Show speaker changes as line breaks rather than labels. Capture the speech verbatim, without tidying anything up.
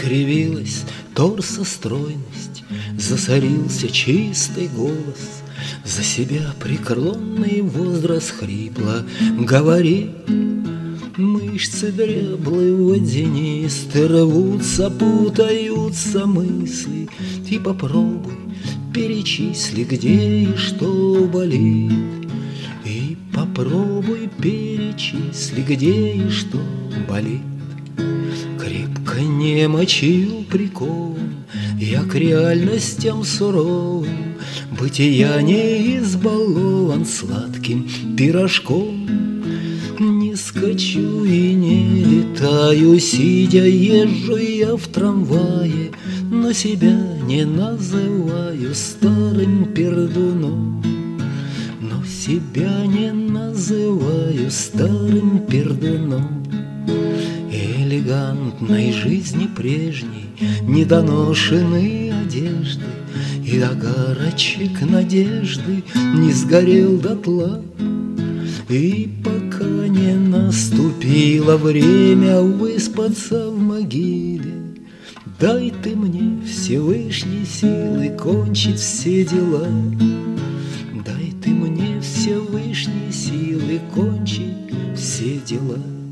Искривилась торса стройность, засорился чистый голос. За себя преклонный возраст хрипло говорит. Мышцы дряблые, водянисты, рвутся, путаются мысли. Ты попробуй, перечисли, где и что болит. И попробуй, перечисли, где и что болит. Крепко немочью прикован я к реальностям суровым, бытия не избалован сладким пирожком. Не скачу и не летаю, сидя езжу я в трамвае, но себя не называю старым пердуном. Но себя не называю старым пердуном. Элегантной жизни прежней недоношенные одежды, и огарочек надежды не сгорел дотла. И пока не наступило время выспаться в могиле, дай ты мне Всевышней силы кончить все дела. Дай ты мне Всевышней силы кончить все дела.